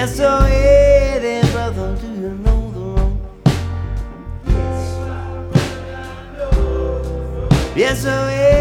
Yes, oh, Eddie, brother, do you know the wrong? Yes, oh, Eddie.